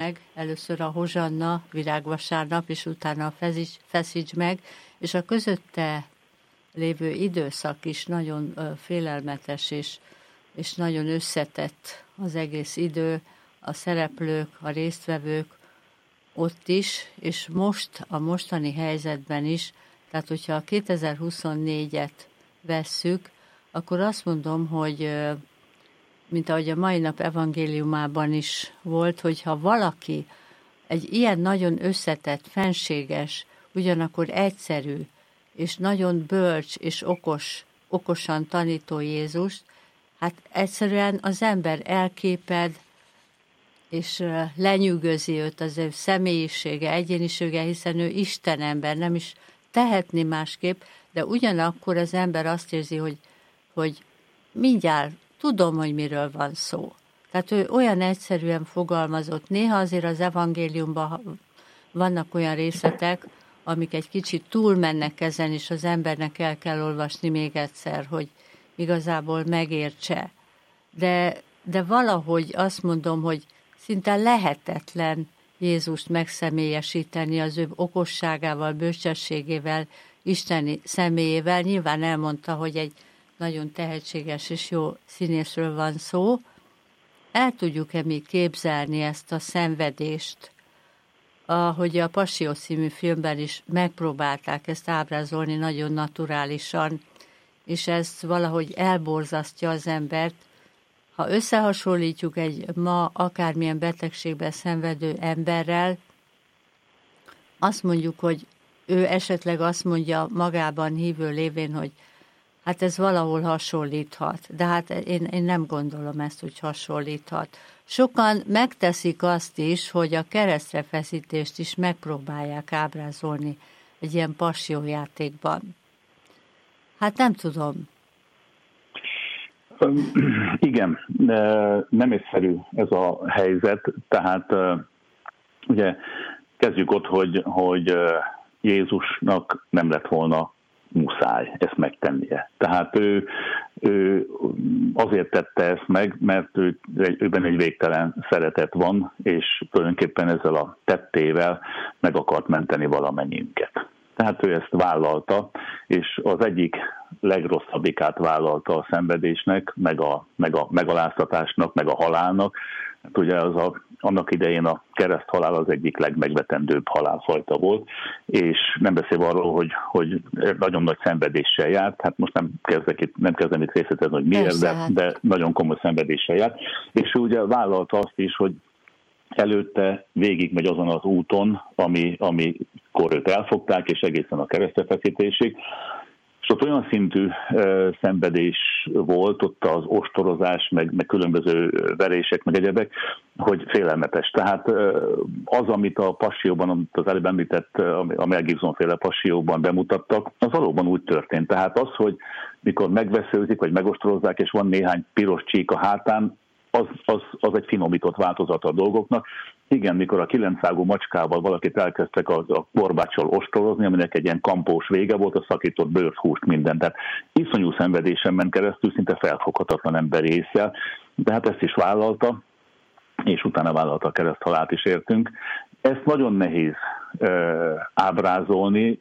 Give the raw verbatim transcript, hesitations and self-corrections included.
meg, először a Hozsanna, virágvasárnap, és utána a Feszíts, Feszíts meg, és a közötte lévő időszak is nagyon félelmetes, és, és nagyon összetett az egész idő, a szereplők, a résztvevők ott is, és most, a mostani helyzetben is, tehát hogyha a kétezer-huszonnégyet vesszük, akkor azt mondom, hogy mint ahogy a mai nap evangéliumában is volt, hogyha valaki egy ilyen nagyon összetett, fenséges, ugyanakkor egyszerű, és nagyon bölcs és okos, okosan tanító Jézust, hát egyszerűen az ember elképed, és lenyűgözi őt az ő személyisége, egyénisége, hiszen ő Isten ember, nem is tehetni másképp, de ugyanakkor az ember azt érzi, hogy, hogy mindjárt tudom, hogy miről van szó. Tehát ő olyan egyszerűen fogalmazott. Néha azért az evangéliumban vannak olyan részletek, amik egy kicsit túlmennek ezen, és az embernek el kell olvasni még egyszer, hogy igazából megértse. De, de valahogy azt mondom, hogy szinte lehetetlen Jézust megszemélyesíteni az ő okosságával, bölcsességével, isteni személyével. Nyilván elmondta, hogy egy nagyon tehetséges és jó színészről van szó. El tudjuk-e mi képzelni ezt a szenvedést, ahogy a Passió című filmben is megpróbálták ezt ábrázolni nagyon naturálisan, és ez valahogy elborzasztja az embert. Ha összehasonlítjuk egy ma akármilyen betegségben szenvedő emberrel, azt mondjuk, hogy ő esetleg azt mondja magában hívő lévén, hogy hát ez valahol hasonlíthat, de hát én, én nem gondolom ezt, hogy hasonlíthat. Sokan megteszik azt is, hogy a keresztre feszítést is megpróbálják ábrázolni egy ilyen passiójátékban. Hát nem tudom. Igen, nem egyszerű ez a helyzet, tehát ugye kezdjük ott, hogy, hogy Jézusnak nem lett volna muszáj ezt megtennie. Tehát ő, ő azért tette ezt meg, mert ő, őben egy végtelen szeretet van, és tulajdonképpen ezzel a tettével meg akart menteni valamennyiünket. Tehát ő ezt vállalta, és az egyik legrosszabbikát vállalta a szenvedésnek, meg a, meg a megaláztatásnak, meg a halálnak. Hát ugye az a, annak idején a kereszthalál az egyik legmegvetendőbb halálfajta volt, és nem beszélve arról, hogy, hogy nagyon nagy szenvedéssel járt, hát most nem kezdek itt, nem kezdem itt részletezni, hogy miért, de, de nagyon komoly szenvedéssel járt, és ő ugye vállalta azt is, hogy előtte végigmegy azon az úton, ami, amikor őt elfogták, és egészen a keresztrefeszítésig. És ott olyan szintű uh, szenvedés volt, ott az ostorozás, meg, meg különböző verések, meg egyebek, hogy félelmetes. Tehát uh, az, amit a Passióban, amit az előbb említett, a Mel Gibson-féle Passióban bemutattak, az valóban úgy történt. Tehát az, hogy mikor megveszőzik, vagy megostorozzák, és van néhány piros csík a hátán, Az, az, az egy finomított változata a dolgoknak. Igen, mikor a kilencszágú macskával valakit elkezdtek a, a korbáccsal ostorozni, aminek egy ilyen kampós vége volt, a szakított bőrt, húst, minden. Tehát iszonyú szenvedésen ment keresztül, szinte felfoghatatlan emberi ésszel, de hát ezt is vállalta, és utána vállalta a kereszthalált is értünk. Ezt nagyon nehéz e, ábrázolni,